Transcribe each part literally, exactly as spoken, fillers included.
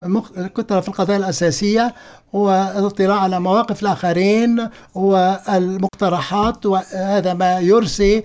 كتلة في القضايا الأساسية والاطلاع على مواقف الآخرين والمقترحات، وهذا ما يرسي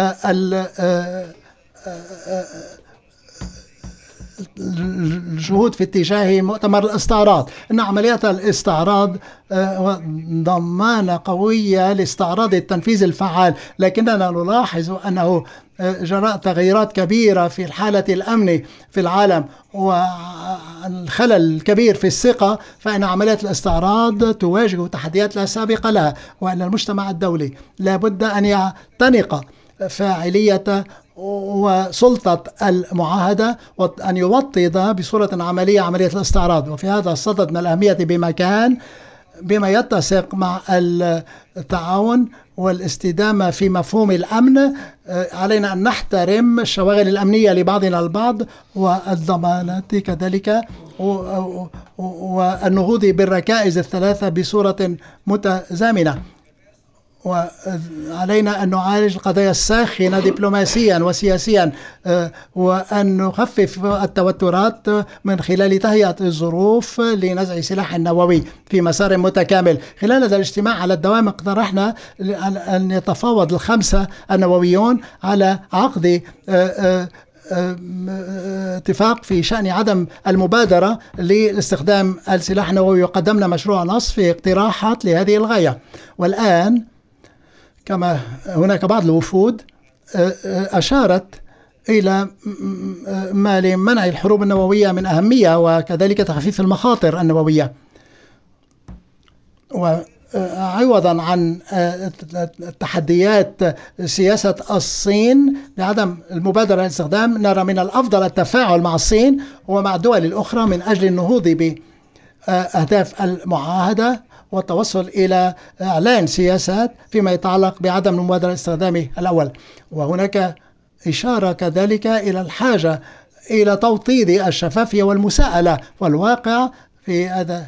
الجهود في اتجاه مؤتمر الاستعراض. إن عمليات الاستعراض ضمانة قوية لاستعراض التنفيذ الفعال، لكننا نلاحظ أنه جراء تغيرات كبيرة في الحالة الأمنية في العالم والخلل الكبير في الثقة، فإن عمليات الاستعراض تواجه تحديات لا سابق لها، وأن المجتمع الدولي لابد أن يعتنق فاعلية وسلطة المعاهدة وأن يوطد بصورة عملية عملية الاستعراض. وفي هذا الصدد من الأهمية بمكان بما يتسق مع التعاون والاستدامة في مفهوم الأمن، علينا أن نحترم الشواغل الأمنية لبعضنا البعض والضمانات كذلك، والنهوض بالركائز الثلاثة بصورة متزامنة. وعلينا أن نعالج القضايا الساخنة دبلوماسيا وسياسيا، وأن نخفف التوترات من خلال تهيئة الظروف لنزع سلاح النووي في مسار متكامل. خلال هذا الاجتماع على الدوام اقترحنا أن يتفاوض الخمسة النوويون على عقد اتفاق في شأن عدم المبادرة لاستخدام السلاح النووي، وقدمنا مشروع نص في اقتراحات لهذه الغاية. والآن كما هناك بعض الوفود أشارت إلى ما لمنع الحروب النووية من أهمية، وكذلك تخفيف المخاطر النووية. وعوضا عن التحديات سياسة الصين بعدم المبادرة للاستخدام، نرى من الأفضل التفاعل مع الصين ومع الدول الأخرى من أجل النهوض بأهداف المعاهدة والتوصل إلى إعلان سياسات فيما يتعلق بعدم المبادرة لاستخدامه الأول. وهناك إشارة كذلك إلى الحاجة إلى توطيد الشفافية والمساءلة والواقع. في هذا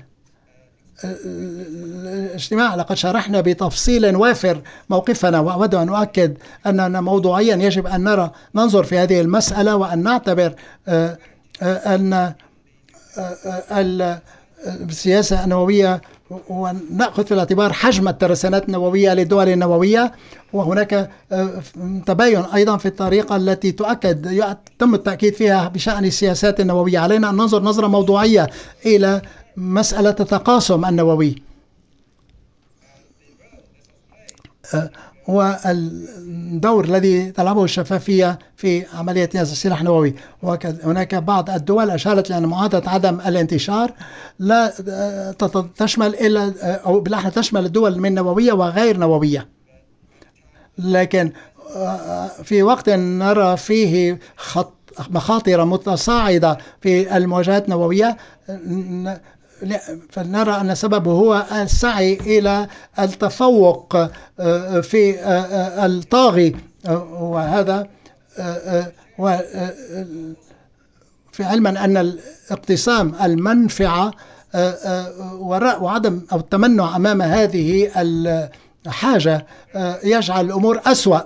الاجتماع لقد شرحنا بتفصيل وافر موقفنا، وأود أن أؤكد أننا موضوعيا يجب أن نرى ننظر في هذه المسألة، وأن نعتبر أن السياسة النووية ونأخذ في الاعتبار حجم الترسانات النووية للدول النووية. وهناك تباين أيضا في الطريقة التي تؤكد تم التأكيد فيها بشأن السياسات النووية. علينا أن ننظر نظرة موضوعية إلى مسألة التقاسم النووي والدور الذي تلعبه الشفافية في عملية نزع السلاح النووي. وهناك بعض الدول أشارت لأن معاهدة عدم الانتشار لا تشمل إلا أو بالأحرى تشمل الدول من نووية وغير نووية، لكن في وقت نرى فيه مخاطر متصاعدة في المواجهات النووية، فنرى أن سببه هو السعي إلى التفوق في الطاغي، وهذا في علما أن الاقتسام المنفعة وعدم أو التمنع أمام هذه الحاجة يجعل الأمور أسوأ.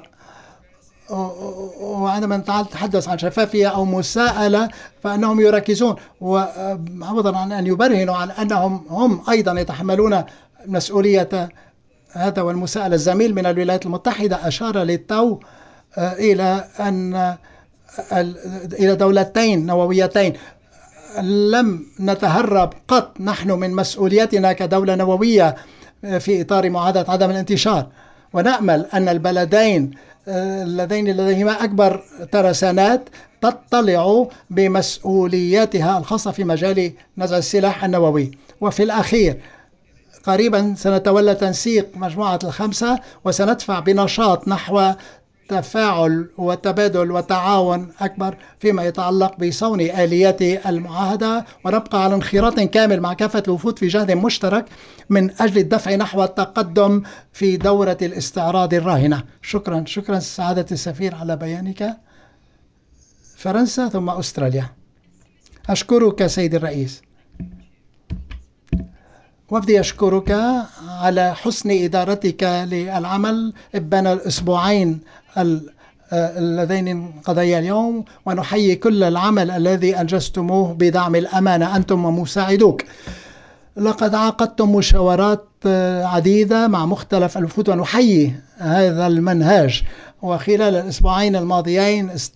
وعندما نتحدث عن شفافية أو مساءلة فإنهم يركزون وعوضا عن أن يبرهنوا عن أنهم هم أيضا يتحملون مسؤولية هذا. والمساءلة الزميل من الولايات المتحدة أشار للتو إلى أن إلى دولتين نوويتين. لم نتهرب قط نحن من مسؤوليتنا كدولة نووية في إطار معاهدة عدم الانتشار، ونأمل أن البلدين اللذين لديهما أكبر ترسانات تطلع بمسؤولياتها الخاصة في مجال نزع السلاح النووي. وفي الأخير قريبا سنتولى تنسيق مجموعة الخمسة، وسندفع بنشاط نحو تفاعل وتبادل وتعاون أكبر فيما يتعلق بصون آليات المعاهدة، ونبقى على انخراط كامل مع كافة الوفود في جهد مشترك من أجل الدفع نحو التقدم في دورة الاستعراض الراهنة. شكرا شكرا سعادة السفير على بيانك. فرنسا ثم أستراليا. أشكرك سيد الرئيس. وفدي يشكرك على حسن إدارتك للعمل ابان الأسبوعين اللذين قضيا اليوم، ونحيي كل العمل الذي أنجزتموه بدعم الأمانة أنتم ومساعدوك. لقد عقدتم مشاورات عديدة مع مختلف الوفود ونحيي هذا المنهاج، وخلال الأسبوعين الماضيين